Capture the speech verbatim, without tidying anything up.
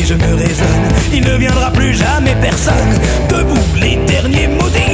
je me raisonne, il ne viendra plus jamais personne. Debout, les derniers maudits.